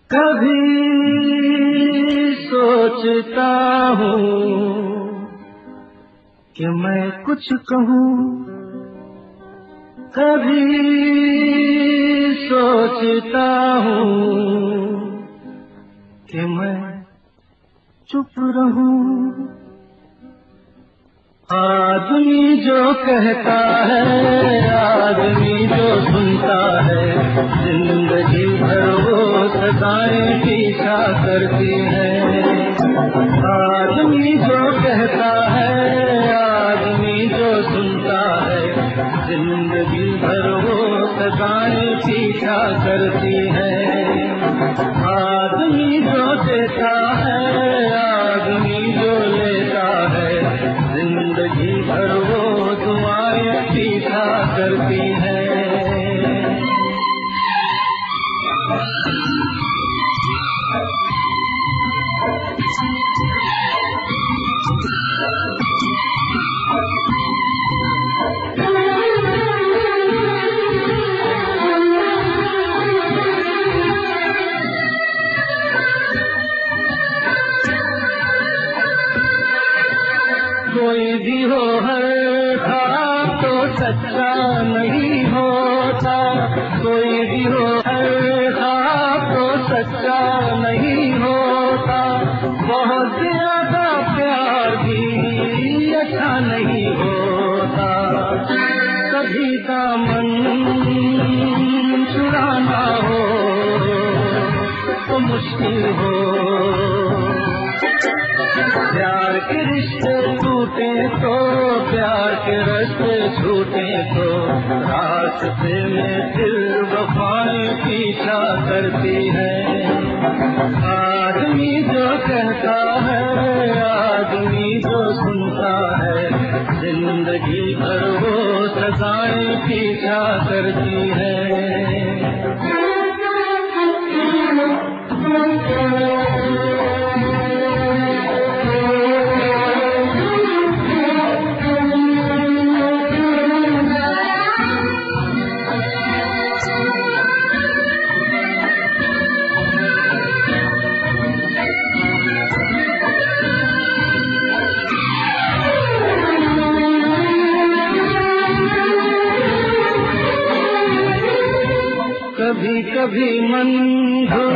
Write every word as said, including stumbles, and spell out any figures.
कभी सोचता हूँ कि मैं कुछ कहूँ, कभी सोचता हूँ कि मैं चुप रहूं। आदमी जो कहता है, आदमी जो सुनता है, जिंदगी भर वो सदाएं पीछा करती है। आदमी जो कहता है, आदमी जो सुनता है, जिंदगी भर वो सदाएं पीछा करती है। आदमी जो देता है, आदमी जो लेता है, जिंदगी भर वो दुआएं पीछा करती है। कोई भी हो हर ख्वाब तो सच्चा नहीं होता, कोई भी हो हर ख्वाब तो सच्चा नहीं होता। बहुत ज्यादा प्यार भी अच्छा नहीं होता, कभी दामन छुड़ाना हो तो मुश्किल हो। प्यार के रिश्ते टूटे तो, प्यार के रास्ते छूटे तो, रास्ते में फिर वफाएं पीछा करती है। आदमी जो कहता है, आदमी जो सुनता है, जिंदगी भर वो सदाएं पीछा करती है। कभी कभी मन